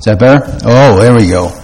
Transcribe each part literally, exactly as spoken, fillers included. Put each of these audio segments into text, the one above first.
Is that better? Oh, there we go.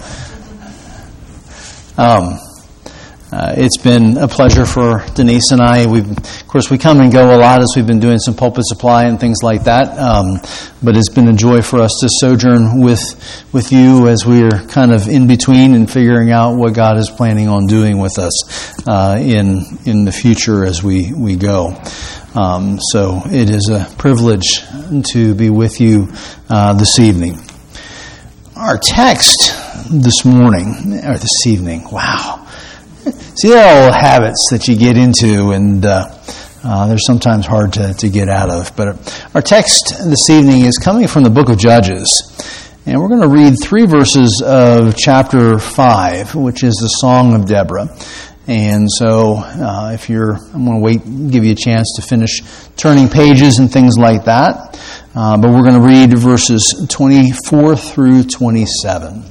Um, uh, it's been a pleasure for Denise and I. We've, of course, we come and go a lot as we've been doing some pulpit supply and things like that. Um, but it's been a joy for us to sojourn with with you as we're kind of in between and figuring out what God is planning on doing with us uh, in in the future as we we go. Um, so it is a privilege to be with you uh, this evening. Our text this morning, or this evening, wow. See, there are all habits that you get into, and uh, uh, they're sometimes hard to, to get out of. But our text this evening is coming from the book of Judges. And we're going to read three verses of chapter five, which is the Song of Deborah. And so uh, if you're, I'm going to wait, give you a chance to finish turning pages and things like that. Uh, but we're going to read verses twenty-four through twenty-seven.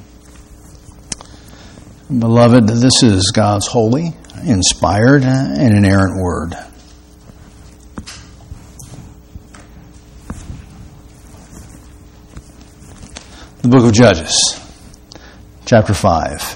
Beloved, this is God's holy, inspired, and inerrant word. The book of Judges, chapter five.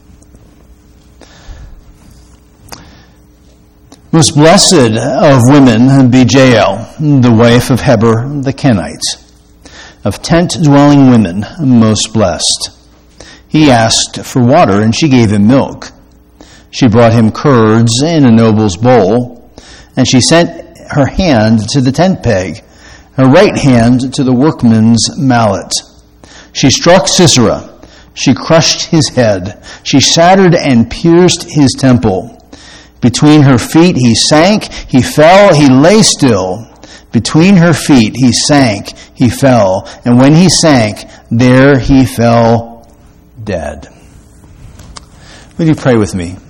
Most blessed of women be Jael, the wife of Heber the Kenite. Of tent-dwelling women, most blessed. He asked for water, and she gave him milk. She brought him curds in a noble's bowl, and she sent her hand to the tent peg, her right hand to the workman's mallet. She struck Sisera. She crushed his head. She shattered and pierced his temple. Between her feet he sank, he fell, he lay still. Between her feet he sank, he fell. And when he sank, there he fell dead. Would you pray with me?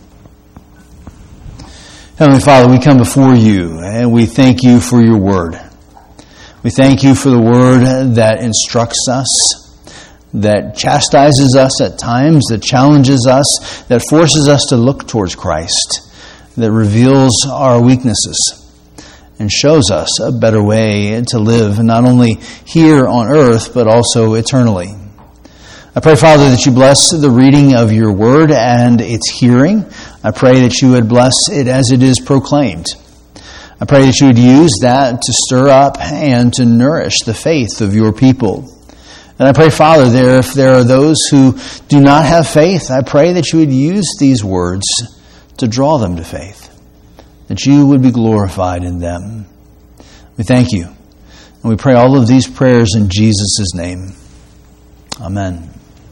Heavenly Father, we come before you and we thank you for your word. We thank you for the word that instructs us, that chastises us at times, that challenges us, that forces us to look towards Christ, that reveals our weaknesses and shows us a better way to live, not only here on earth, but also eternally. I pray, Father, that you bless the reading of your word and its hearing. I pray that you would bless it as it is proclaimed. I pray that you would use that to stir up and to nourish the faith of your people. And I pray, Father, there if there are those who do not have faith, I pray that you would use these words to draw them to faith, that you would be glorified in them. We thank you, and we pray all of these prayers in Jesus' name. Amen.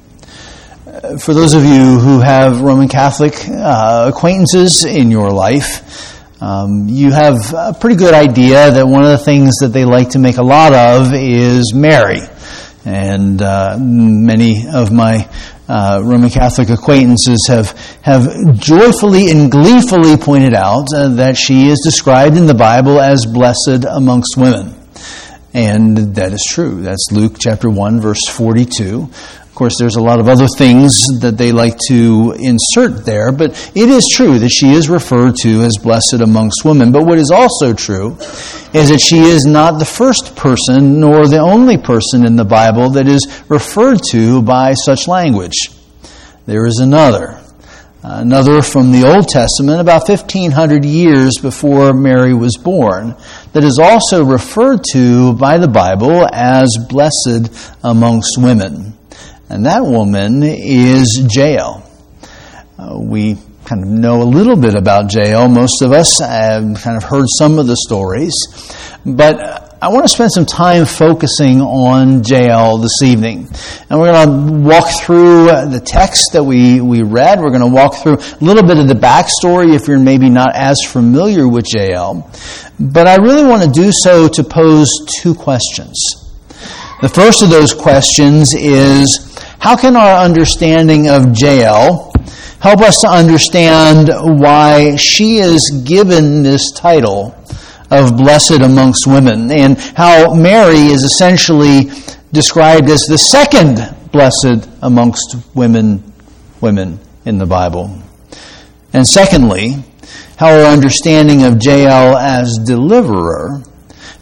For those of you who have Roman Catholic uh, acquaintances in your life, um, you have a pretty good idea that one of the things that they like to make a lot of is Mary. And uh, many of my uh, Roman Catholic acquaintances have have joyfully and gleefully pointed out uh, that she is described in the Bible as blessed amongst women. And that is true. That's Luke chapter one, verse forty-two. Of course, there's a lot of other things that they like to insert there, but it is true that she is referred to as blessed amongst women. But what is also true is that she is not the first person nor the only person in the Bible that is referred to by such language. There is another. Another from the Old Testament, about fifteen hundred years before Mary was born, that is also referred to by the Bible as blessed amongst women. And that woman is Jael. Uh, we kind of know a little bit about Jael. Most of us have kind of heard some of the stories. But I want to spend some time focusing on Jael this evening. And we're going to walk through the text that we, we read. We're going to walk through a little bit of the backstory if you're maybe not as familiar with Jael. But I really want to do so to pose two questions. The first of those questions is, how can our understanding of Jael help us to understand why she is given this title of blessed amongst women, and how Mary is essentially described as the second blessed amongst women, women in the Bible? And secondly, how our understanding of Jael as deliverer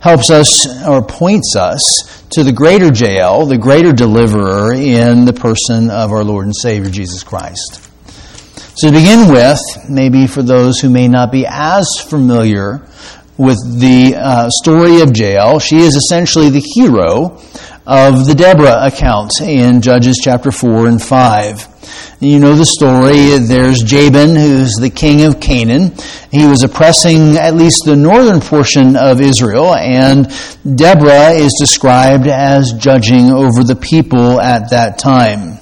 helps us or points us to the greater Jael, the greater deliverer in the person of our Lord and Savior Jesus Christ. So to begin with, maybe for those who may not be as familiar with the uh, story of Jael, she is essentially the hero of the Deborah account in Judges chapter four and five. You know the story. There's Jabin, who's the king of Canaan. He was oppressing at least the northern portion of Israel, and Deborah is described as judging over the people at that time.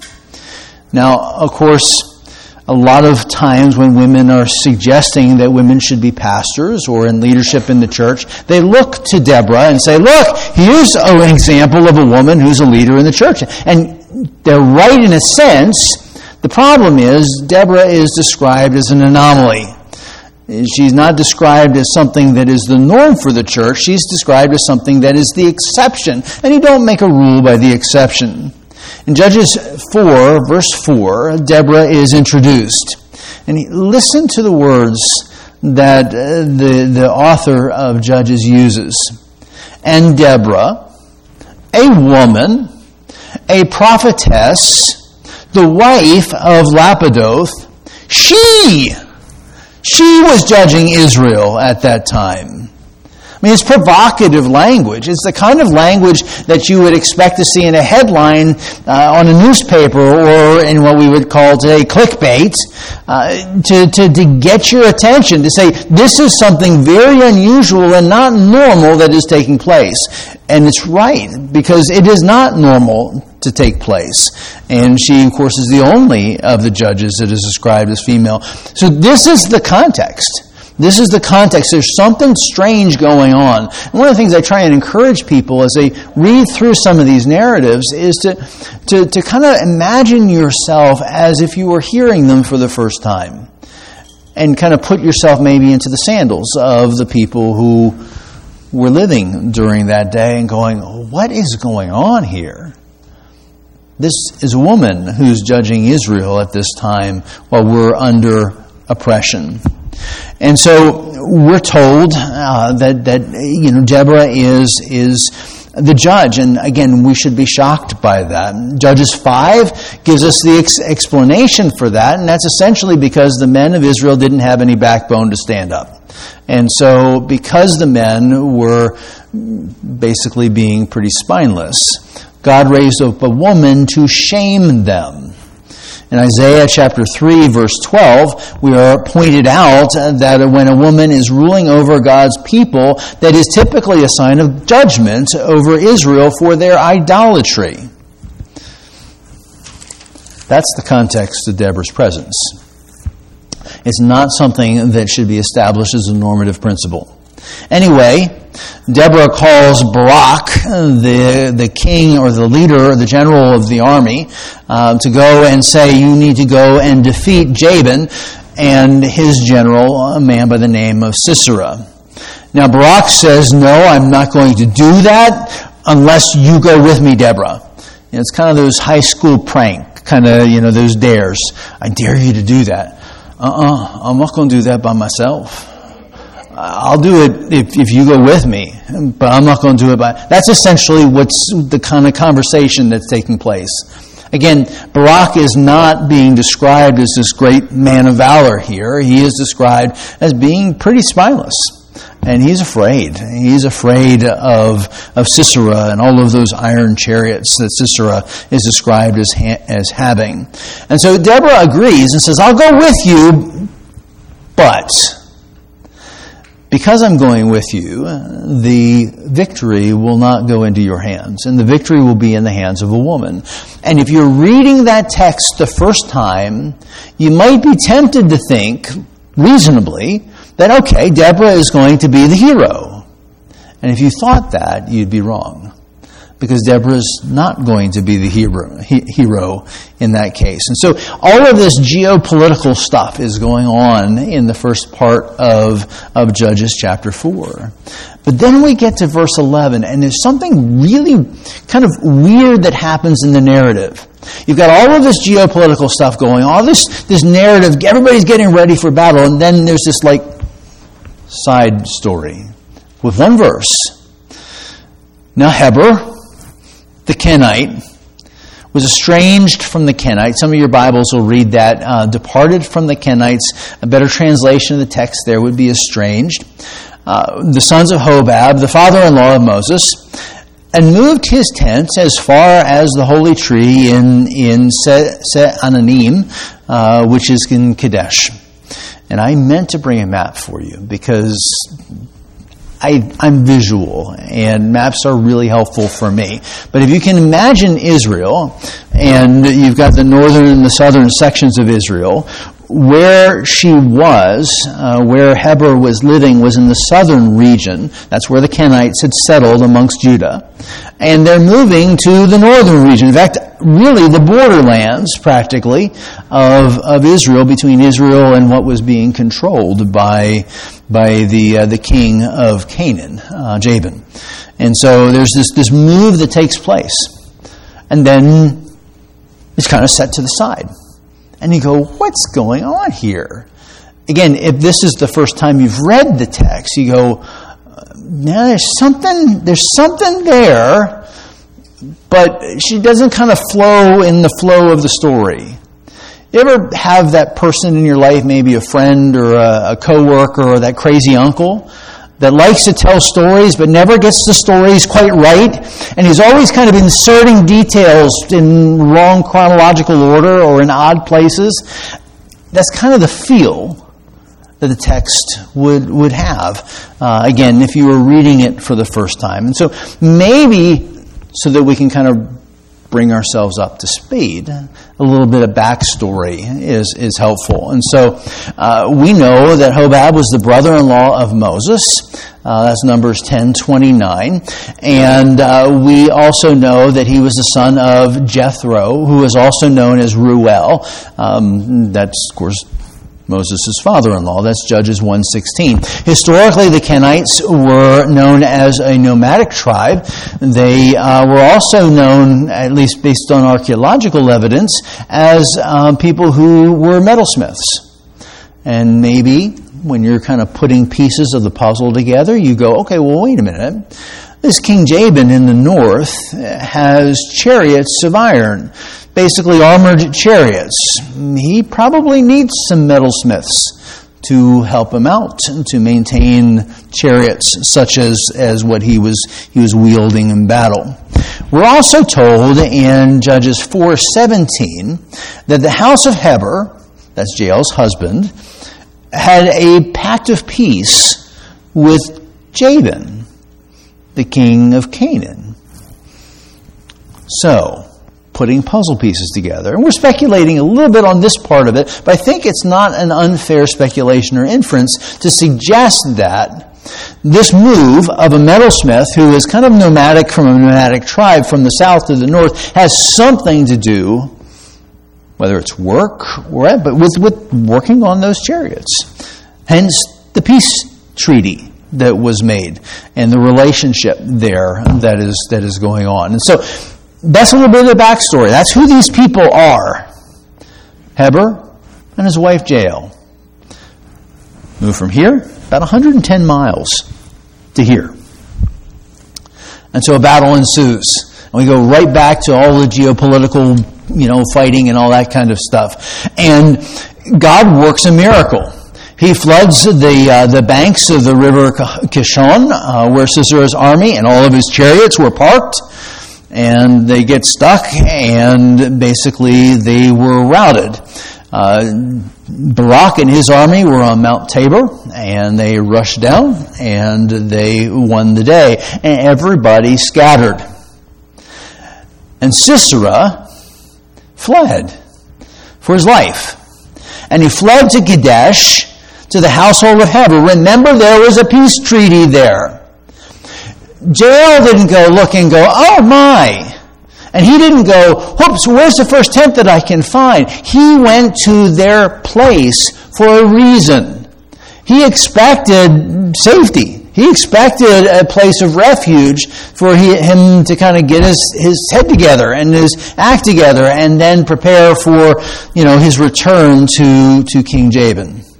Now, of course, a lot of times when women are suggesting that women should be pastors or in leadership in the church, they look to Deborah and say, look, here's an example of a woman who's a leader in the church. And they're right in a sense. The problem is, Deborah is described as an anomaly. She's not described as something that is the norm for the church. She's described as something that is the exception. And you don't make a rule by the exception. In Judges four, verse four, Deborah is introduced. And listen to the words that uh, the, the author of Judges uses. And Deborah, a woman, a prophetess, the wife of Lapidoth, she, she was judging Israel at that time. I mean, it's provocative language. It's the kind of language that you would expect to see in a headline uh, on a newspaper or in what we would call today clickbait uh, to, to, to get your attention, to say this is something very unusual and not normal that is taking place. And it's right, because it is not normal to take place. And she, of course, is the only of the judges that is described as female. So this is the context. This is the context. There's something strange going on. And one of the things I try and encourage people as they read through some of these narratives is to, to, to kind of imagine yourself as if you were hearing them for the first time. And kind of put yourself maybe into the sandals of the people who were living during that day and going, what is going on here? This is a woman who's judging Israel at this time while we're under oppression. And so we're told uh, that that you know Deborah is is the judge, and again we should be shocked by that. Judges five gives us the ex- explanation for that, and that's essentially because the men of Israel didn't have any backbone to stand up, and so because the men were basically being pretty spineless, God raised up a woman to shame them. In Isaiah chapter three, verse twelve, we are pointed out that when a woman is ruling over God's people, that is typically a sign of judgment over Israel for their idolatry. That's the context of Deborah's presence. It's not something that should be established as a normative principle. Anyway, Deborah calls Barak, the, the king or the leader, the general of the army, uh, to go and say, you need to go and defeat Jabin and his general, a man by the name of Sisera. Now Barak says, no, I'm not going to do that unless you go with me, Deborah. You know, it's kind of those high school prank, kind of, you know, those dares. I dare you to do that. Uh-uh, I'm not going to do that by myself. I'll do it if, if you go with me, but I'm not going to do it by... That's essentially what's the kind of conversation that's taking place. Again, Barak is not being described as this great man of valor here. He is described as being pretty spineless. And he's afraid. He's afraid of, of Sisera and all of those iron chariots that Sisera is described as, ha- as having. And so Deborah agrees and says, I'll go with you, but... because I'm going with you, the victory will not go into your hands, and the victory will be in the hands of a woman. And if you're reading that text the first time, you might be tempted to think, reasonably, that, okay, Deborah is going to be the hero. And if you thought that, you'd be wrong. Because Deborah is not going to be the hero, he, hero in that case. And so all of this geopolitical stuff is going on in the first part of, of Judges chapter four. But then we get to verse eleven, and there's something really kind of weird that happens in the narrative. You've got all of this geopolitical stuff going, all this, this narrative, everybody's getting ready for battle, and then there's this like side story with one verse Now Heber, the Kenite, was estranged from the Kenites. Some of your Bibles will read that. Uh, departed from the Kenites. A better translation of the text there would be estranged. Uh, the sons of Hobab, the father-in-law of Moses, and moved his tents as far as the holy tree in, in Se, Se Ananim, uh, which is in Kadesh. And I meant to bring a map for you because I, I'm visual, and maps are really helpful for me. But if you can imagine Israel, and you've got the northern and the southern sections of Israel, where she was, uh, where Heber was living, was in the southern region. That's where the Kenites had settled amongst Judah. And they're moving to the northern region. In fact, really the borderlands, practically, of, of Israel, between Israel and what was being controlled by by the uh, the king of Canaan, uh, Jabin. And so there's this, this move that takes place. And then it's kind of set to the side. And you go, what's going on here? Again, if this is the first time you've read the text, you go, now there's something, there's something there, but she doesn't kind of flow in the flow of the story. You ever have that person in your life, maybe a friend or a, a coworker or that crazy uncle that likes to tell stories but never gets the stories quite right, and he's always kind of inserting details in wrong chronological order or in odd places? That's kind of the feel that the text would would have, uh, again, if you were reading it for the first time. And so maybe so that we can kind of bring ourselves up to speed, a little bit of backstory is, is helpful. And so uh, we know that Hobab was the brother-in-law of Moses. Uh, that's Numbers ten twenty-nine. And uh, we also know that he was the son of Jethro, who is also known as Ruel. Um, that's, of course, Moses' father-in-law. That's Judges one sixteen. Historically, the Kenites were known as a nomadic tribe. They uh, were also known, at least based on archaeological evidence, as um, people who were metalsmiths. And maybe when you're kind of putting pieces of the puzzle together, you go, okay, well, wait a minute. This King Jabin in the north has chariots of iron, basically armored chariots. He probably needs some metalsmiths to help him out, to maintain chariots such as, as what he was he was wielding in battle. We're also told in Judges four seventeen that the house of Heber, that's Jael's husband, had a pact of peace with Jabin, the king of Canaan. So, putting puzzle pieces together. And we're speculating a little bit on this part of it, but I think it's not an unfair speculation or inference to suggest that this move of a metalsmith who is kind of nomadic from a nomadic tribe from the south to the north has something to do, whether it's work or but with, with working on those chariots. Hence the peace treaty that was made and the relationship there that is that is going on. And so that's a little bit of the backstory. That's who these people are. Heber and his wife Jael. Move from here, about one hundred ten miles to here. And so a battle ensues. And we go right back to all the geopolitical, you know, fighting and all that kind of stuff. And God works a miracle. He floods the uh, the banks of the river Kishon, uh, where Sisera's army and all of his chariots were parked. And they get stuck, and basically they were routed. Uh, Barak and his army were on Mount Tabor, and they rushed down, and they won the day. And everybody scattered. And Sisera fled for his life. And he fled to Kadesh, to the household of Heber. Remember, there was a peace treaty there. Jael didn't go look and go, oh my. And he didn't go, whoops, where's the first tent that I can find? He went to their place for a reason. He expected safety. He expected a place of refuge for he, him to kind of get his, his head together and his act together and then prepare for, you know, his return to, to King Jabin.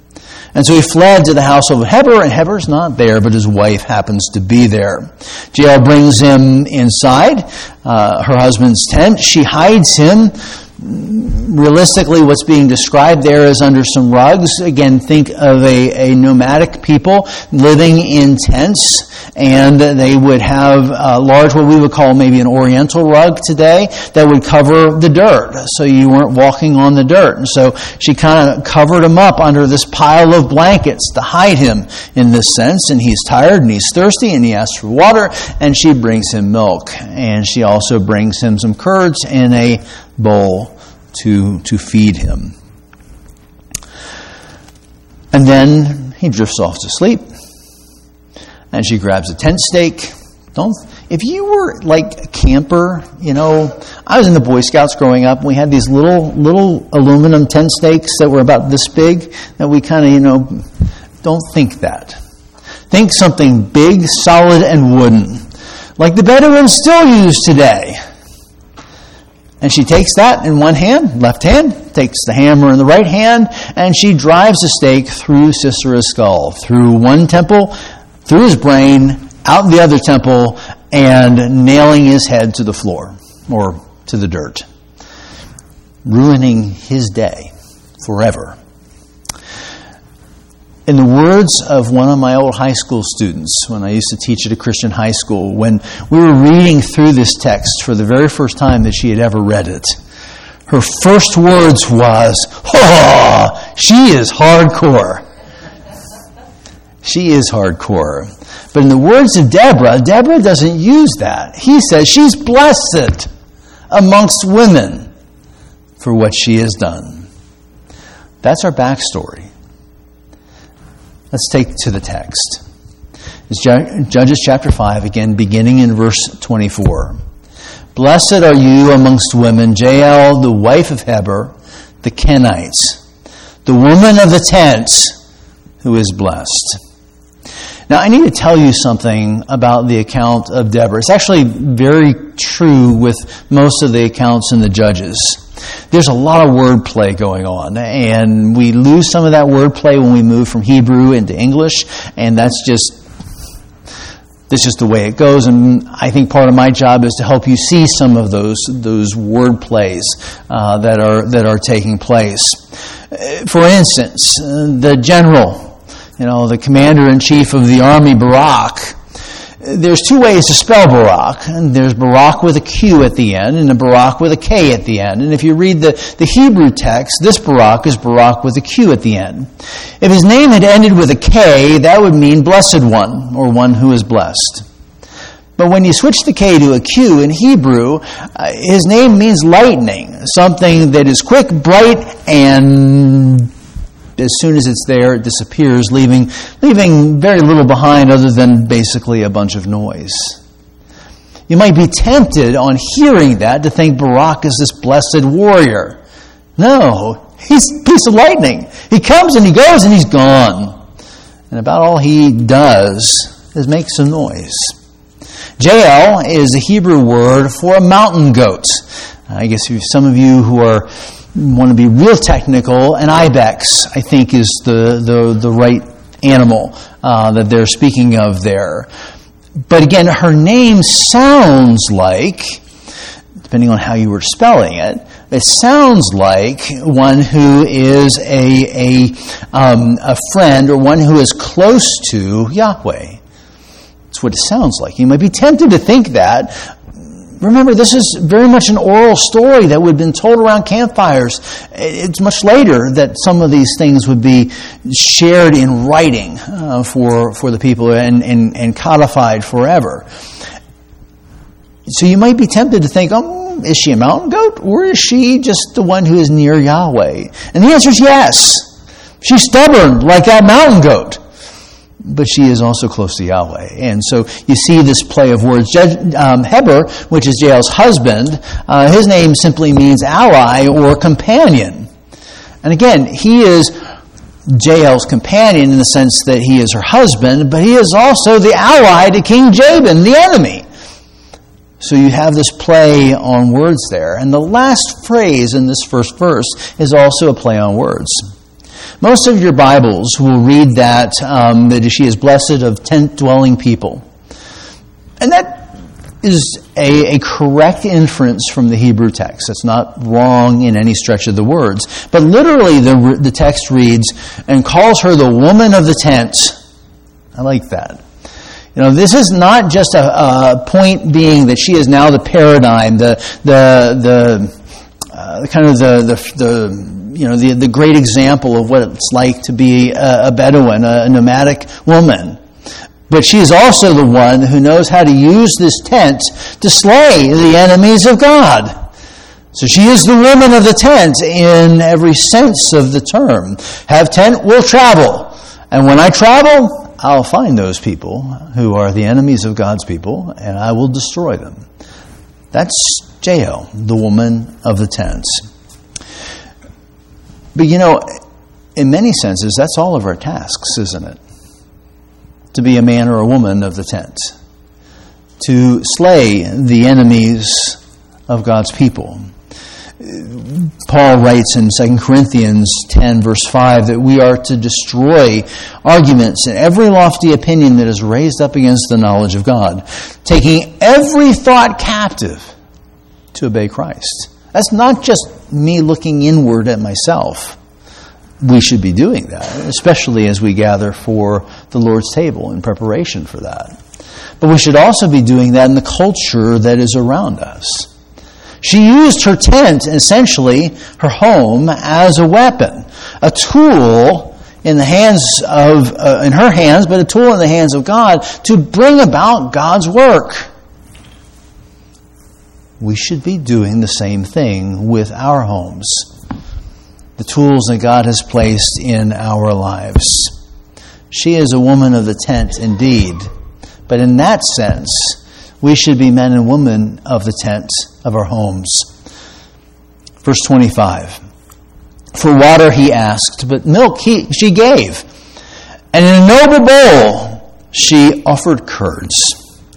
And so he fled to the house of Heber, and Heber's not there, but his wife happens to be there. Jael brings him inside uh, her husband's tent. She hides him. Realistically, what's being described there is under some rugs. Again, think of a, a nomadic people living in tents, and they would have a large, what we would call maybe an oriental rug today, that would cover the dirt, so you weren't walking on the dirt. And so she kind of covered him up under this pile of blankets to hide him in this sense, and he's tired and he's thirsty and he asks for water, and she brings him milk, and she also brings him some curds in a bowl to to feed him. And then he drifts off to sleep, and she grabs a tent stake. Don't if you were like a camper, you know, I was in the Boy Scouts growing up, and we had these little little aluminum tent stakes that were about this big that we kind of, you know, don't think that. Think something big, solid, and wooden, like the Bedouins still use today. And she takes that in one hand, left hand, takes the hammer in the right hand, and she drives the stake through Sisera's skull, through one temple, through his brain, out the other temple, and nailing his head to the floor, or to the dirt, ruining his day forever. In the words of one of my old high school students, when I used to teach at a Christian high school, when we were reading through this text for the very first time that she had ever read it, her first words was, "Oh, she is hardcore." She is hardcore. But in the words of Deborah, Deborah doesn't use that. He says she's blessed amongst women for what she has done. That's our backstory. Let's take to the text. It's Judges chapter five, again, beginning in verse twenty-four. Blessed are you amongst women, Jael, the wife of Heber, the Kenites, the woman of the tents, who is blessed. Now, I need to tell you something about the account of Deborah. It's actually very true with most of the accounts in the Judges. There's a lot of wordplay going on, and we lose some of that wordplay when we move from Hebrew into English, and that's just that's just the way it goes. And I think part of my job is to help you see some of those those word plays uh, that are that are taking place. For instance, uh, the general, you know, the commander-in-chief of the army, Barak. There's two ways to spell Barak. And there's Barak with a Q at the end and a Barak with a K at the end. And if you read the, the Hebrew text, this Barak is Barak with a Q at the end. If his name had ended with a K, that would mean blessed one, or one who is blessed. But when you switch the K to a Q in Hebrew, uh, his name means lightning, something that is quick, bright, and as soon as it's there, it disappears, leaving leaving very little behind other than basically a bunch of noise. You might be tempted on hearing that to think Barak is this blessed warrior. No, he's a piece of lightning. He comes and he goes and he's gone. And about all he does is make some noise. Jael is a Hebrew word for a mountain goat. I guess some of you who are want to be real technical, an ibex, I think, is the, the, the right animal uh, that they're speaking of there. But again, her name sounds like, depending on how you were spelling it, it sounds like one who is a a, um, a friend or one who is close to Yahweh. That's what it sounds like. You might be tempted to think that. Remember, this is very much an oral story that would have been told around campfires. It's much later that some of these things would be shared in writing uh, for for the people and, and, and codified forever. So you might be tempted to think, oh, is she a mountain goat, or is she just the one who is near Yahweh? And the answer is yes. She's stubborn like that mountain goat. But she is also close to Yahweh. And so you see this play of words. Um, Heber, which is Jael's husband, uh, his name simply means ally or companion. And again, he is Jael's companion in the sense that he is her husband, but he is also the ally to King Jabin, the enemy. So you have this play on words there. And the last phrase in this first verse is also a play on words. Most of your Bibles will read that, um, that she is blessed of tent-dwelling people. And that is a, a correct inference from the Hebrew text. It's not wrong in any stretch of the words. But literally the, the text reads, and calls her the woman of the tent. I like that. You know, this is not just a, a point being that she is now the paradigm, the the the uh, kind of the, the the you know the the great example of what it's like to be a, a Bedouin, a, a nomadic woman. But she is also the one who knows how to use this tent to slay the enemies of God. So she is the woman of the tent in every sense of the term. Have tent, will travel. And when I travel, I'll find those people who are the enemies of God's people, and I will destroy them. That's Jael, the woman of the tent. But you know, in many senses, that's all of our tasks, isn't it? To be a man or a woman of the tent. To slay the enemies of God's people. Paul writes in Second Corinthians ten, verse five, that we are to destroy arguments and every lofty opinion that is raised up against the knowledge of God, taking every thought captive to obey Christ. That's not just me looking inward at myself. We should be doing that, especially as we gather for the Lord's table in preparation for that. But we should also be doing that in the culture that is around us. She used her tent, essentially her home, as a weapon, a tool in the hands of, uh, in her hands, but a tool in the hands of God to bring about God's work. We should be doing the same thing with our homes, the tools that God has placed in our lives. She is a woman of the tent indeed, but in that sense, we should be men and women of the tent of our homes. Verse twenty-five. For water he asked, but milk he, she gave. And in a noble bowl she offered curds.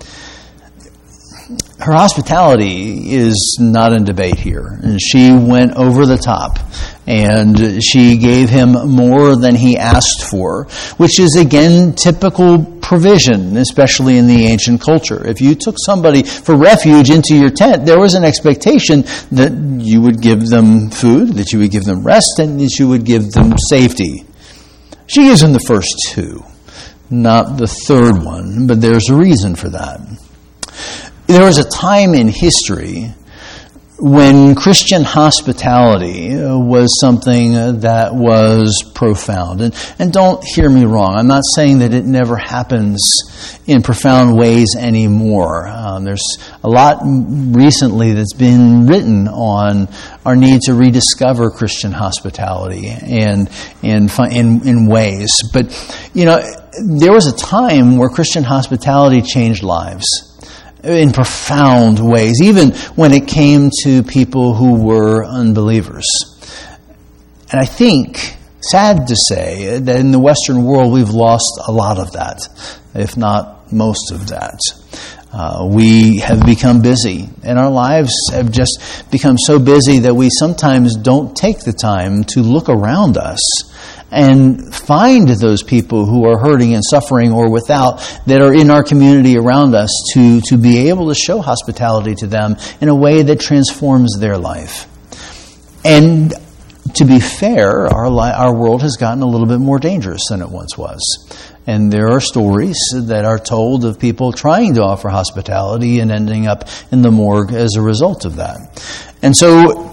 Her hospitality is not in debate here. And she went over the top. And she gave him more than he asked for, which is, again, typical provision, especially in the ancient culture. If you took somebody for refuge into your tent, there was an expectation that you would give them food, that you would give them rest, and that you would give them safety. She gives him the first two, not the third one, but there's a reason for that. There was a time in history when Christian hospitality was something that was profound. And, and don't hear me wrong. I'm not saying that it never happens in profound ways anymore. Um, there's a lot recently that's been written on our need to rediscover Christian hospitality and in, in, in ways. But, you know, there was a time where Christian hospitality changed lives in profound ways, even when it came to people who were unbelievers. And I think, sad to say, that in the Western world we've lost a lot of that, if not most of that. Uh, we have become busy, and our lives have just become so busy that we sometimes don't take the time to look around us and find those people who are hurting and suffering or without, that are in our community around us, to, to be able to show hospitality to them in a way that transforms their life. And to be fair, our li- our world has gotten a little bit more dangerous than it once was. And there are stories that are told of people trying to offer hospitality and ending up in the morgue as a result of that. And so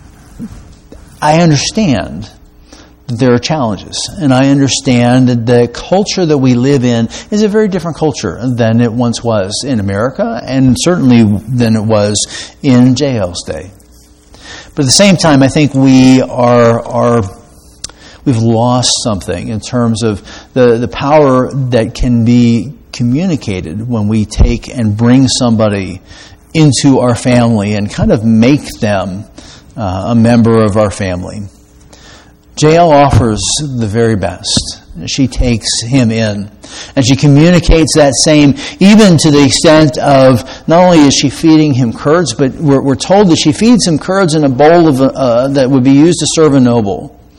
I understand there are challenges, and I understand that the culture that we live in is a very different culture than it once was in America, and certainly than it was in Jael's day. But at the same time, I think we are are we've lost something in terms of the, the power that can be communicated when we take and bring somebody into our family and kind of make them uh, a member of our family. Jael offers the very best. She takes him in. And she communicates that same, even to the extent of, not only is she feeding him curds, but we're, we're told that she feeds him curds in a bowl of uh, that would be used to serve a noble.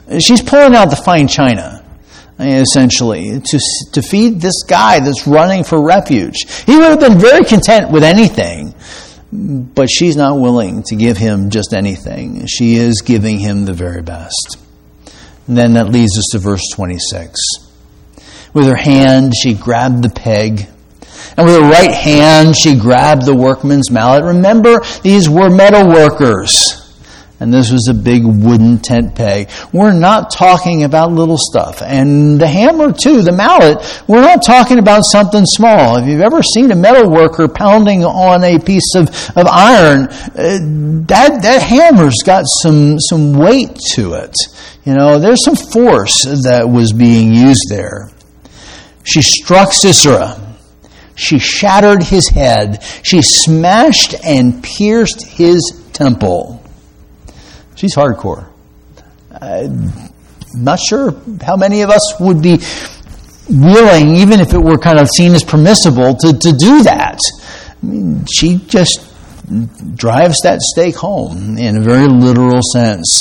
She's pulling out the fine china, essentially, to, to feed this guy that's running for refuge. He would have been very content with anything, but she's not willing to give him just anything. She is giving him the very best. And then that leads us to verse twenty-six. With her hand, she grabbed the peg. And with her right hand, she grabbed the workman's mallet. Remember, these were metal workers. And this was a big wooden tent peg. We're not talking about little stuff. And the hammer, too, the mallet, we're not talking about something small. If you've ever seen a metal worker pounding on a piece of, of iron, uh, that, that hammer's got some, some weight to it. You know, there's some force that was being used there. She struck Sisera. She shattered his head. She smashed and pierced his temple. She's hardcore. I'm not sure how many of us would be willing, even if it were kind of seen as permissible, to, to do that. I mean, she just drives that stake home in a very literal sense.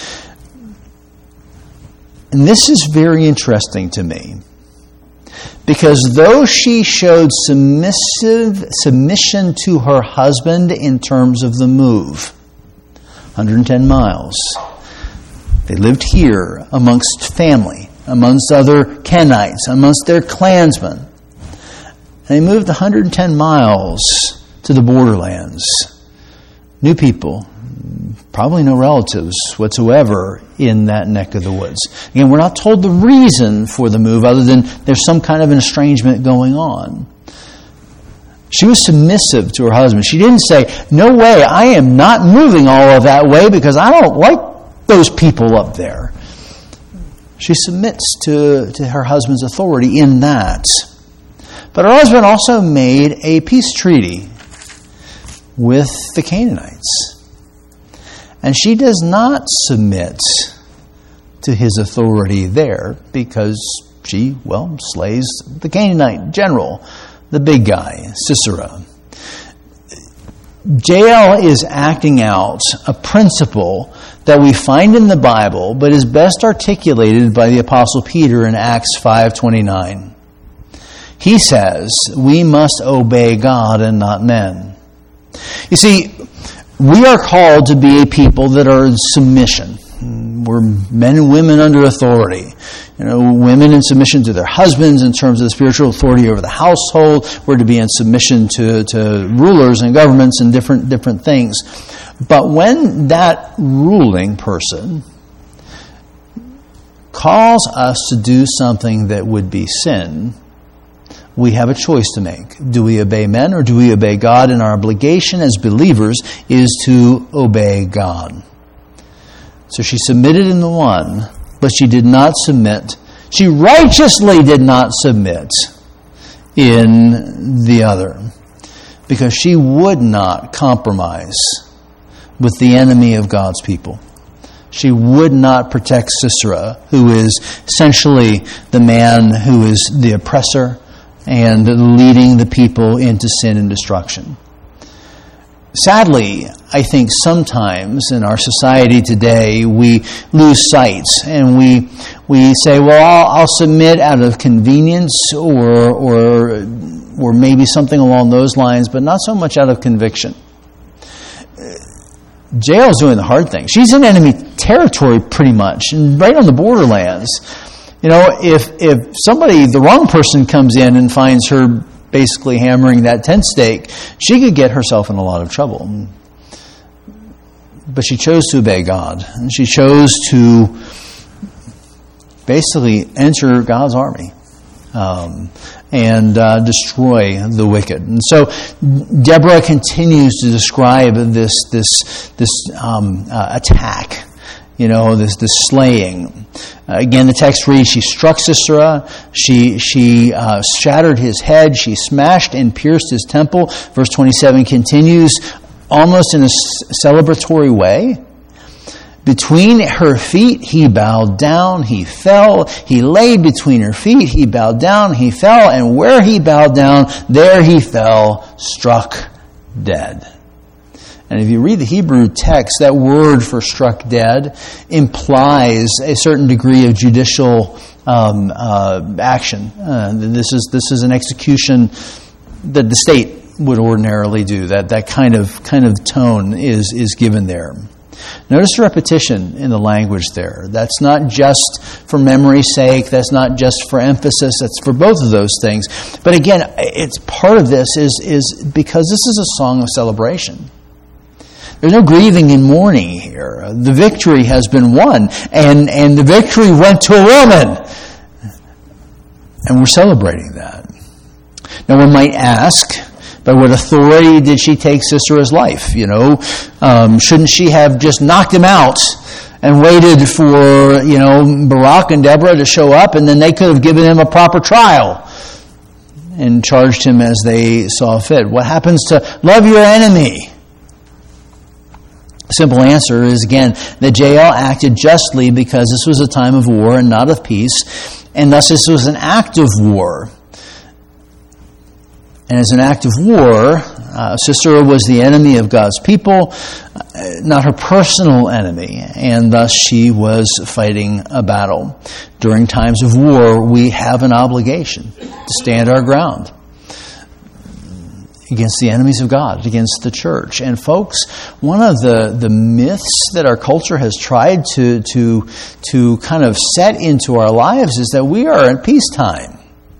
And this is very interesting to me. Because though she showed submissive submission to her husband in terms of the move, one hundred ten miles, they lived here amongst family, amongst other Kenites, amongst their clansmen. And they moved one hundred ten miles to the borderlands. New people, probably no relatives whatsoever in that neck of the woods. Again, we're not told the reason for the move other than there's some kind of an estrangement going on. She was submissive to her husband. She didn't say, no way, I am not moving all of that way because I don't like those people up there. She submits to, to her husband's authority in that. But her husband also made a peace treaty with the Canaanites. And she does not submit to his authority there because she, well, slays the Canaanite general, the big guy, Sisera. Jael is acting out a principle that we find in the Bible, but is best articulated by the Apostle Peter in Acts five twenty-nine. He says, we must obey God and not men. You see, we are called to be a people that are in submission. We're men and women under authority. You know, women in submission to their husbands in terms of the spiritual authority over the household. We're to be in submission to, to rulers and governments and different different things. But when that ruling person calls us to do something that would be sin, we have a choice to make. Do we obey men or do we obey God? And our obligation as believers is to obey God. So she submitted in the one, but she did not submit. She righteously did not submit in the other, because she would not compromise with the enemy of God's people. She would not protect Sisera, who is essentially the man who is the oppressor and leading the people into sin and destruction. Sadly, I think sometimes in our society today we lose sight and we we say, "Well, I'll, I'll submit out of convenience, or or or maybe something along those lines, but not so much out of conviction." Jael's doing the hard thing. She's in enemy territory, pretty much, and right on the borderlands. You know, if if somebody, the wrong person, comes in and finds her basically hammering that tent stake, she could get herself in a lot of trouble. But she chose to obey God. And she chose to basically enter God's army um, and uh, destroy the wicked. And so Deborah continues to describe this this this um, uh, attack. You know, this this slaying. Uh, again, the text reads, she struck Sisera, she she uh, shattered his head, she smashed and pierced his temple. Verse twenty-seven continues almost in a celebratory way. Between her feet, he bowed down, he fell. He lay between her feet, he bowed down, he fell. And where he bowed down, there he fell, struck dead. And if you read the Hebrew text, that word for struck dead implies a certain degree of judicial um, uh, action. Uh, this is this is an execution that the state would ordinarily do. That that kind of kind of tone is is given there. Notice the repetition in the language there. That's not just for memory's sake. That's not just for emphasis. That's for both of those things. But again, it's part of this is is because this is a song of celebration. There's no grieving and mourning here. The victory has been won, and, and the victory went to a woman. And we're celebrating that. Now one might ask, by what authority did she take Sisera's life? You know, um, shouldn't she have just knocked him out and waited for, you know, Barak and Deborah to show up, and then they could have given him a proper trial and charged him as they saw fit? What happens to love your enemy? Simple answer is, again, that Jael acted justly because this was a time of war and not of peace, and thus this was an act of war. And as an act of war, uh, Sisera was the enemy of God's people, uh, not her personal enemy, and thus she was fighting a battle. During times of war, we have an obligation to stand our ground against the enemies of God, against the church. And folks, one of the, the myths that our culture has tried to, to, to kind of set into our lives is that we are in peacetime.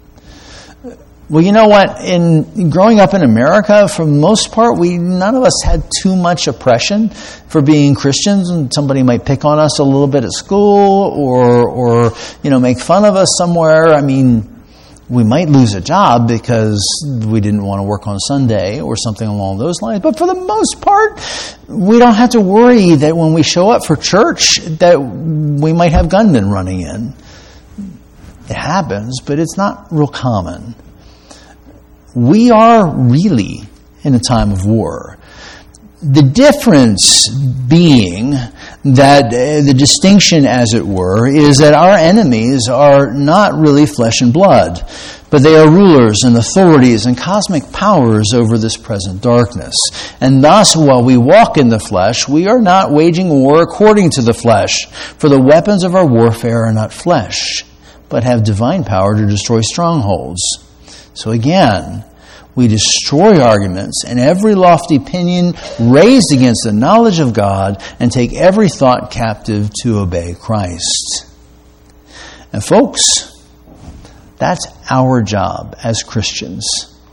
Well, you know what? In growing up in America, for the most part, we none of us had too much oppression for being Christians, and somebody might pick on us a little bit at school, or, or you know, make fun of us somewhere. I mean, we might lose a job because we didn't want to work on Sunday or something along those lines. But for the most part, we don't have to worry that when we show up for church that we might have gunmen running in. It happens, but it's not real common. We are really in a time of war. The difference being that uh, the distinction, as it were, is that our enemies are not really flesh and blood, but they are rulers and authorities and cosmic powers over this present darkness. And thus, while we walk in the flesh, we are not waging war according to the flesh, for the weapons of our warfare are not flesh, but have divine power to destroy strongholds. So again, we destroy arguments and every lofty opinion raised against the knowledge of God and take every thought captive to obey Christ. And folks, that's our job as Christians.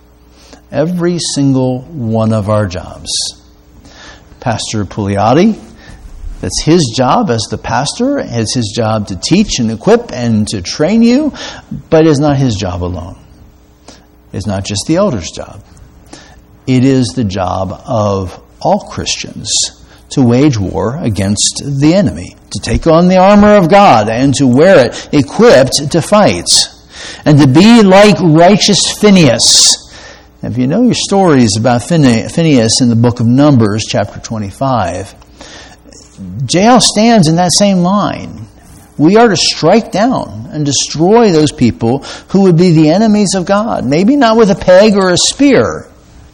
Every single one of our jobs. Pastor Pugliati, that's his job as the pastor. It's his job to teach and equip and to train you, but it's not his job alone. It's not just the elder's job. It is the job of all Christians to wage war against the enemy, to take on the armor of God and to wear it equipped to fight, and to be like righteous Phinehas. If you know your stories about Phinehas in the book of Numbers, chapter twenty-five, Jael stands in that same line. We are to strike down and destroy those people who would be the enemies of God. Maybe not with a peg or a spear,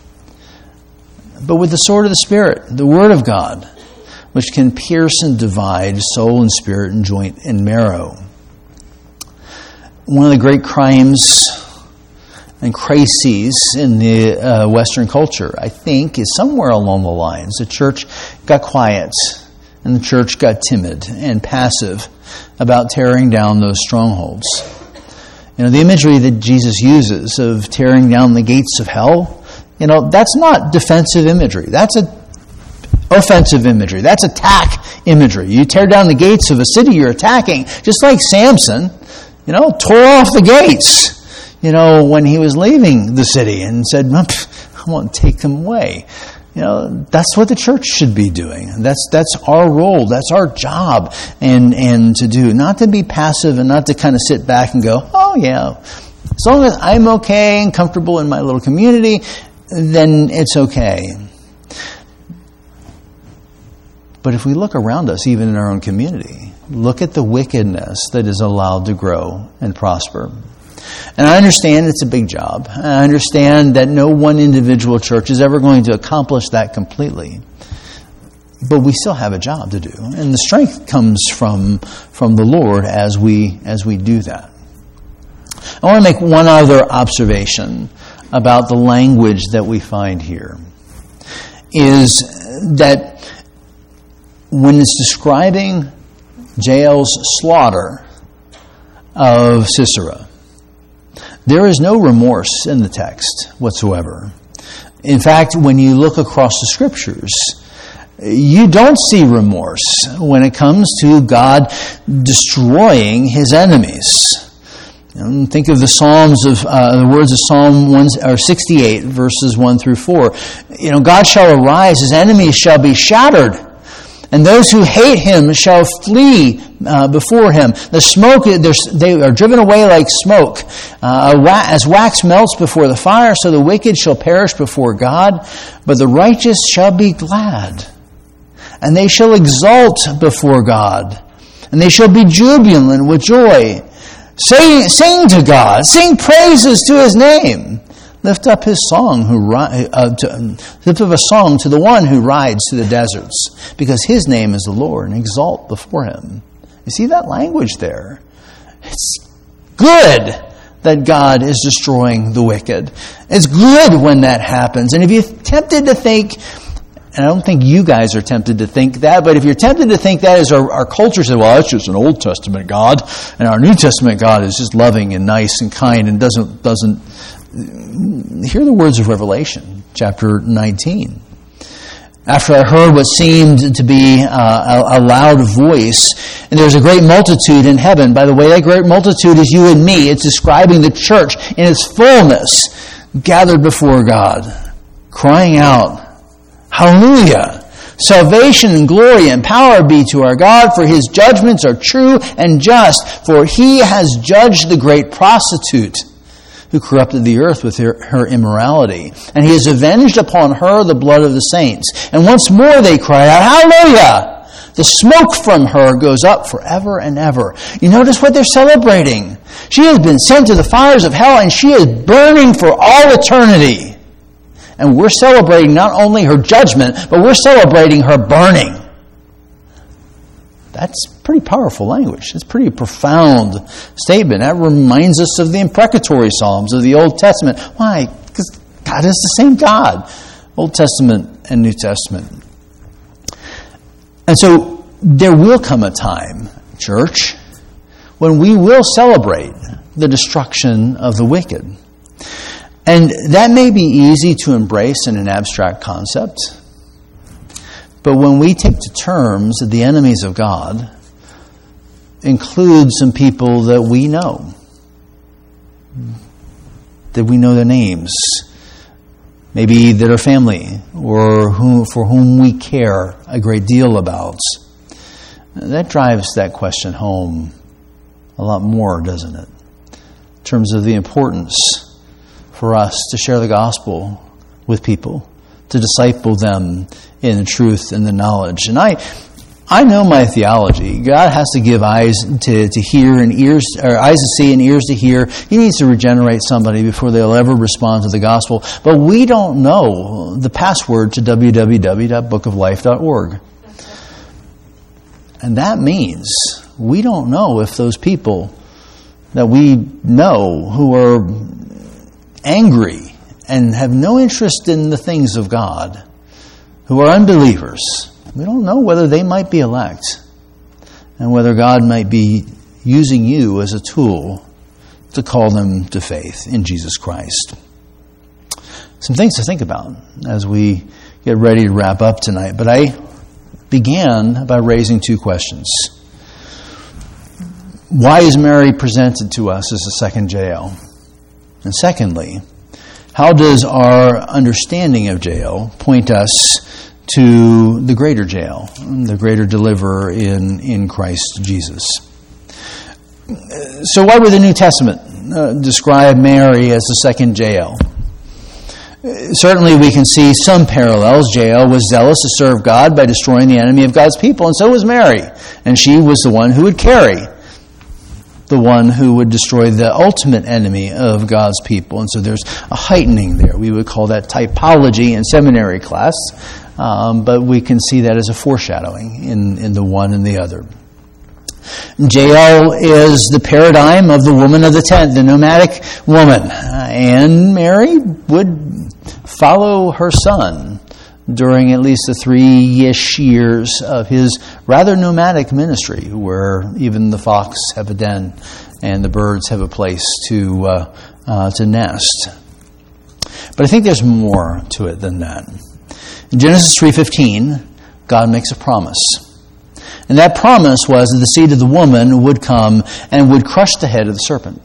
but with the sword of the Spirit, the Word of God, which can pierce and divide soul and spirit and joint and marrow. One of the great crimes and crises in the uh, Western culture, I think, is somewhere along the lines. The church got quiet and the church got timid and passive about tearing down those strongholds. You know, the imagery that Jesus uses of tearing down the gates of hell, you know, that's not defensive imagery. That's a offensive imagery. That's attack imagery. You tear down the gates of a city you're attacking, just like Samson, you know, tore off the gates, you know, when he was leaving the city and said, I want to take them away. You know, that's what the church should be doing. That's that's our role. That's our job and, and to do. Not to be passive and not to kind of sit back and go, oh yeah, as long as I'm okay and comfortable in my little community, then it's okay. But if we look around us, even in our own community, look at the wickedness that is allowed to grow and prosper. And I understand it's a big job. I understand that no one individual church is ever going to accomplish that completely. but we still have a job to do. And the strength comes from, from the Lord as we, as we do that. I want to make one other observation about the language that we find here, is that when it's describing Jael's slaughter of Sisera, there is no remorse in the text whatsoever. In fact, when you look across the Scriptures, you don't see remorse when it comes to God destroying his enemies. And think of the Psalms of uh, the words of Psalm one, or sixty-eight, verses one through four. You know, God shall arise; his enemies shall be shattered, and those who hate him shall flee uh, before him. The smoke, they are driven away like smoke, uh, as wax melts before the fire. So the wicked shall perish before God, but the righteous shall be glad, and they shall exult before God, and they shall be jubilant with joy. Sing, sing to God, sing praises to his name. Lift up his song, who uh, to, lift up a song to the one who rides to the deserts, because his name is the Lord, and exalt before him. You see that language there? It's good that God is destroying the wicked. It's good when that happens. And if you're tempted to think, and I don't think you guys are tempted to think that, but if you're tempted to think that, as our, our culture says, well, that's just an Old Testament God, and our New Testament God is just loving and nice and kind and doesn't doesn't hear the words of Revelation, chapter nineteen. After I heard what seemed to be uh, a, a loud voice, and there's a great multitude in heaven. By the way, that great multitude is you and me. It's describing the church in its fullness, gathered before God, crying out, hallelujah! Salvation and glory and power be to our God, for his judgments are true and just, for he has judged the great prostitute who corrupted the earth with her, her immorality. And he has avenged upon her the blood of the saints. And once more they cry out, hallelujah! The smoke from her goes up forever and ever. You notice what they're celebrating. She has been sent to the fires of hell, and she is burning for all eternity. And we're celebrating not only her judgment, but we're celebrating her burning. That's pretty powerful language. It's a pretty profound statement. That reminds us of the imprecatory Psalms of the Old Testament. Why? Because God is the same God. Old Testament and New Testament. And so there will come a time, church, when we will celebrate the destruction of the wicked. And that may be easy to embrace in an abstract concept. But when we take to terms that the enemies of God include some people that we know, that we know their names, maybe that are family, or who, for whom we care a great deal about, that drives that question home a lot more, doesn't it? In terms of the importance for us to share the gospel with people, to disciple them in the truth and the knowledge. And I I know my theology. God has to give eyes to, to hear and ears, or eyes to see and ears to hear. He needs to regenerate somebody before they'll ever respond to the gospel. But we don't know the password to w w w dot book of life dot org. And that means we don't know if those people that we know who are angry and have no interest in the things of God, who are unbelievers, we don't know whether they might be elect and whether God might be using you as a tool to call them to faith in Jesus Christ. Some things to think about as we get ready to wrap up tonight. But I began by raising two questions. Why is Mary presented to us as a second Jael? And secondly, how does our understanding of Jael point us to the greater Jael, the greater deliverer in, in Christ Jesus? So why would the New Testament uh, describe Mary as the second Jael? Certainly we can see some parallels. Jael was zealous to serve God by destroying the enemy of God's people, and so was Mary. And she was the one who would carry the one who would destroy the ultimate enemy of God's people. And so there's a heightening there. We would call that typology in seminary class. um, but we can see that as a foreshadowing in, in the one and the other. Jael is the paradigm of the woman of the tent, the nomadic woman. Uh, and Mary would follow her son during at least the three-ish years of his rather nomadic ministry, where even the fox have a den and the birds have a place to uh, uh, to nest. But I think there's more to it than that. In Genesis three fifteen, God makes a promise. And that promise was that the seed of the woman would come and would crush the head of the serpent.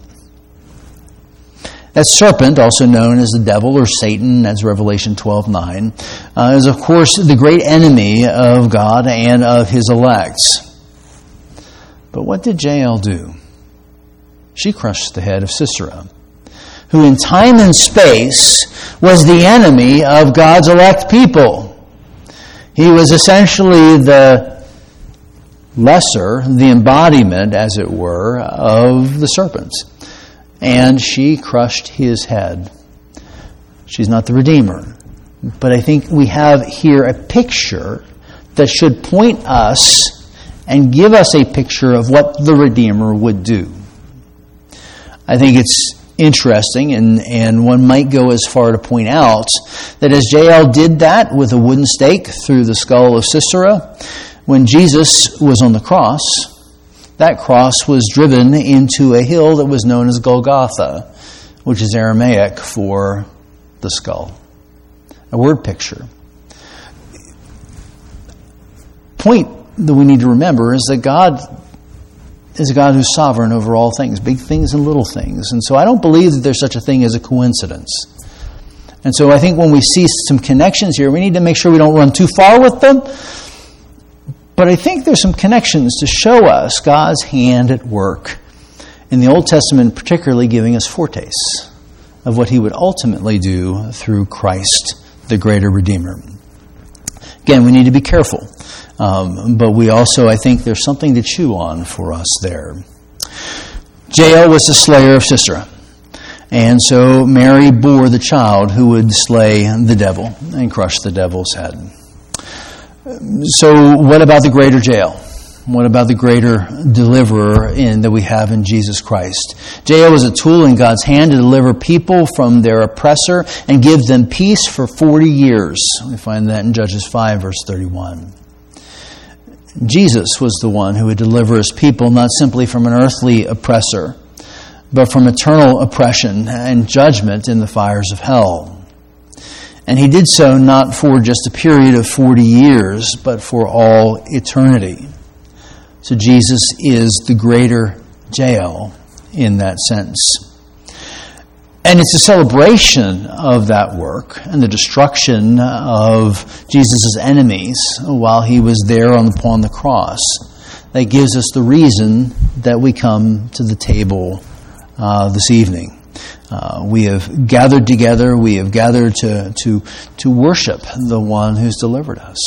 That serpent, also known as the devil or Satan, as Revelation twelve nine, uh, is of course the great enemy of God and of his elect. But what did Jael do? She crushed the head of Sisera, who in time and space was the enemy of God's elect people. He was essentially the lesser, the embodiment, as it were, of the serpent. And she crushed his head. She's not the Redeemer. But I think we have here a picture that should point us and give us a picture of what the Redeemer would do. I think it's interesting, and, and one might go as far to point out that as Jael did that with a wooden stake through the skull of Sisera, when Jesus was on the cross, that cross was driven into a hill that was known as Golgotha, which is Aramaic for the skull. A word picture. Point that we need to remember is that God is a God who's sovereign over all things, big things and little things. And so I don't believe that there's such a thing as a coincidence. And so I think when we see some connections here, we need to make sure we don't run too far with them. But I think there's some connections to show us God's hand at work in the Old Testament, particularly giving us foretastes of what he would ultimately do through Christ, the greater Redeemer. Again, we need to be careful. Um, but we also, I think, there's something to chew on for us there. Jael was the slayer of Sisera. And so Mary bore the child who would slay the devil and crush the devil's head. So what about the greater Jael? What about the greater deliverer in, that we have in Jesus Christ? Jael was a tool in God's hand to deliver people from their oppressor and give them peace for forty years. We find that in Judges five, verse thirty-one. Jesus was the one who would deliver his people not simply from an earthly oppressor, but from eternal oppression and judgment in the fires of hell. And he did so not for just a period of forty years, but for all eternity. So Jesus is the greater Jael in that sense. And it's a celebration of that work and the destruction of Jesus' enemies while he was there upon the cross that gives us the reason that we come to the table uh, this evening. Uh, we have gathered together, we have gathered to, to, to worship the one who's delivered us.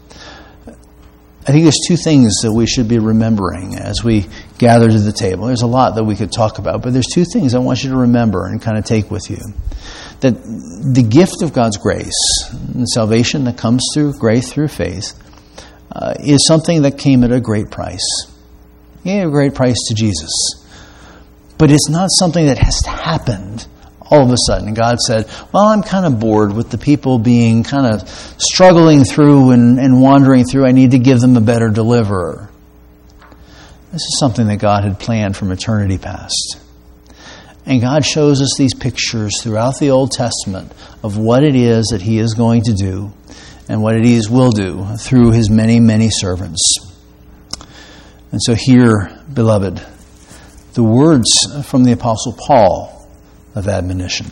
I think there's two things that we should be remembering as we gather to the table. There's a lot that we could talk about, but there's two things I want you to remember and kind of take with you. That the gift of God's grace, the salvation that comes through grace, through faith, uh, is something that came at a great price. He gave a great price to Jesus. But it's not something that has happened all of a sudden. God said, well, I'm kind of bored with the people being kind of struggling through and, and wandering through. I need to give them a better deliverer. This is something that God had planned from eternity past. And God shows us these pictures throughout the Old Testament of what it is that he is going to do and what it is will do through his many, many servants. And so here, beloved, the words from the Apostle Paul of admonition,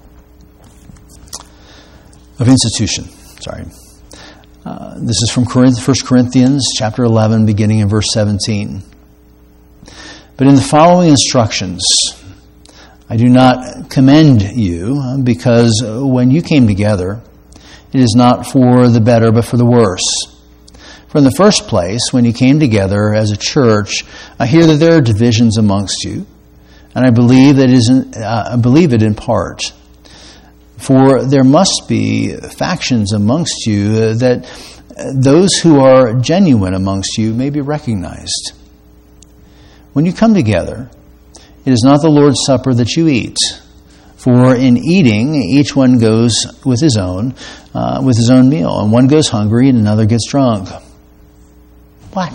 of institution. Sorry. Uh, this is from First Corinthians chapter eleven, beginning in verse seventeen. But in the following instructions, I do not commend you, because when you came together, it is not for the better, but for the worse. For in the first place, when you came together as a church, I hear that there are divisions amongst you, and I believe that it is in, uh, I believe it in part. For there must be factions amongst you, that those who are genuine amongst you may be recognized. When you come together, it is not the Lord's Supper that you eat. For in eating, each one goes with his own, uh, with his own meal, and one goes hungry and another gets drunk. What?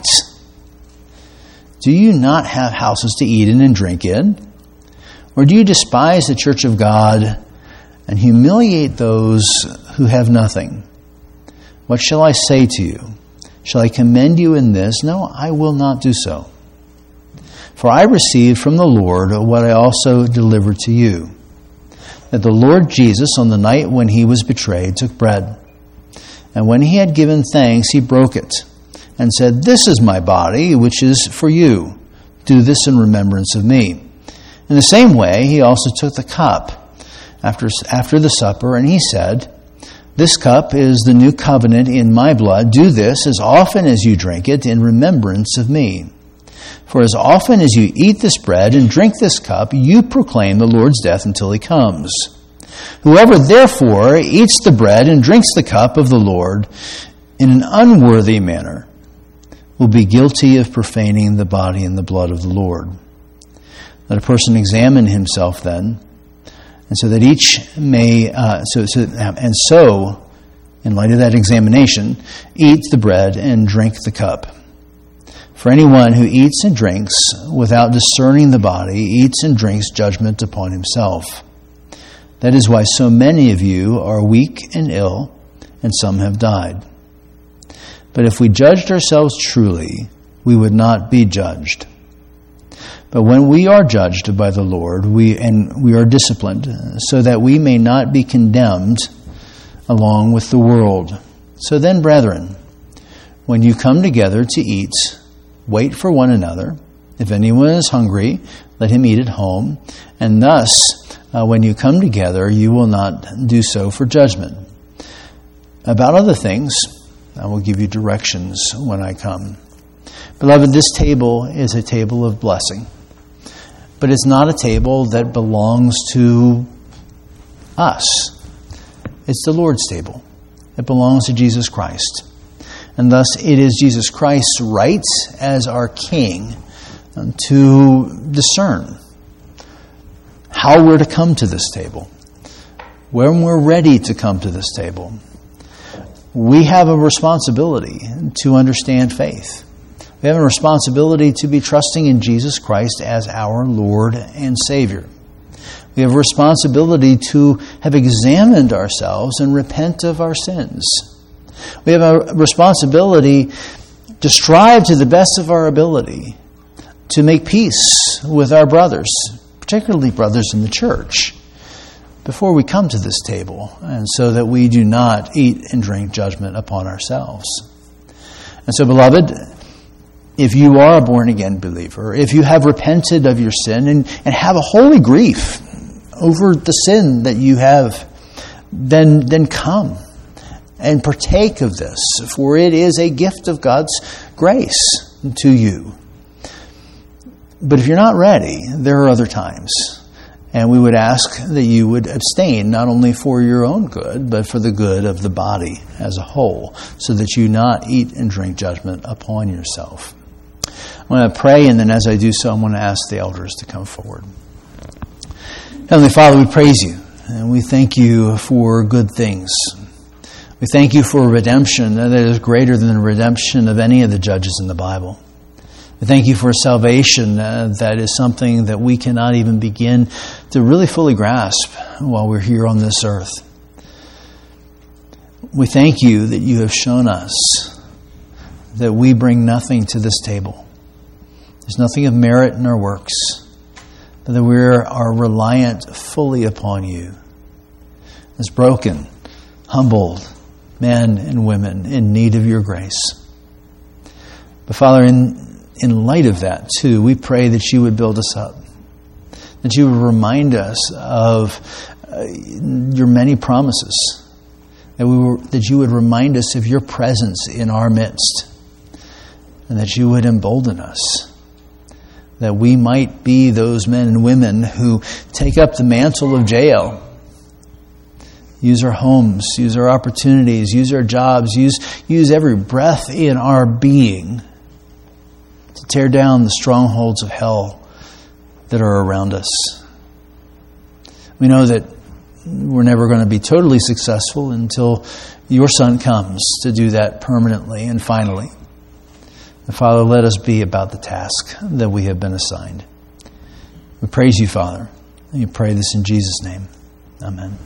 Do you not have houses to eat in and drink in? Or do you despise the church of God and humiliate those who have nothing? What shall I say to you? Shall I commend you in this? No, I will not do so. For I received from the Lord what I also delivered to you, that the Lord Jesus, on the night when he was betrayed, took bread. And when he had given thanks, he broke it, and said, "This is my body, which is for you. Do this in remembrance of me." In the same way, he also took the cup after, after the supper, and he said, "This cup is the new covenant in my blood. Do this as often as you drink it in remembrance of me. For as often as you eat this bread and drink this cup, you proclaim the Lord's death until he comes. Whoever therefore eats the bread and drinks the cup of the Lord in an unworthy manner will be guilty of profaning the body and the blood of the Lord. Let a person examine himself then, and so that each may, uh, so, so and so, in light of that examination, eat the bread and drink the cup. For anyone who eats and drinks without discerning the body eats and drinks judgment upon himself. That is why so many of you are weak and ill, and some have died. But if we judged ourselves truly, we would not be judged. But when we are judged by the Lord, we and we are disciplined, so that we may not be condemned along with the world. So then, brethren, when you come together to eat, wait for one another. If anyone is hungry, let him eat at home. And thus, uh, when you come together, you will not do so for judgment. About other things, I will give you directions when I come. Beloved, this table is a table of blessing. But it's not a table that belongs to us. It's the Lord's table. It belongs to Jesus Christ. And thus it is Jesus Christ's right as our King to discern how we're to come to this table. When we're ready to come to this table, we have a responsibility to understand faith. We have a responsibility to be trusting in Jesus Christ as our Lord and Savior. We have a responsibility to have examined ourselves and repent of our sins. We have a responsibility to strive to the best of our ability to make peace with our brothers, particularly brothers in the church, before we come to this table, and so that we do not eat and drink judgment upon ourselves. And so, beloved, if you are a born-again believer, if you have repented of your sin and, and have a holy grief over the sin that you have, then, then come and partake of this, for it is a gift of God's grace to you. But if you're not ready, there are other times. And we would ask that you would abstain, not only for your own good, but for the good of the body as a whole, so that you not eat and drink judgment upon yourself. I'm going to pray, and then as I do so, I'm going to ask the elders to come forward. Heavenly Father, we praise you, and we thank you for good things. We thank you for redemption that is greater than the redemption of any of the judges in the Bible. We thank you for salvation uh, that is something that we cannot even begin to really fully grasp while we're here on this earth. We thank you that you have shown us that we bring nothing to this table. There's nothing of merit in our works, but that we are reliant fully upon you as broken, humbled men and women in need of your grace. But Father, in, in light of that too, we pray that you would build us up, that you would remind us of uh, your many promises, that we were, that you would remind us of your presence in our midst, and that you would embolden us, that we might be those men and women who take up the mantle of Jael Use our homes, use our opportunities, use our jobs, use, use every breath in our being to tear down the strongholds of hell that are around us. We know that we're never going to be totally successful until your Son comes to do that permanently and finally. And Father, let us be about the task that we have been assigned. We praise you, Father, and we pray this in Jesus' name. Amen.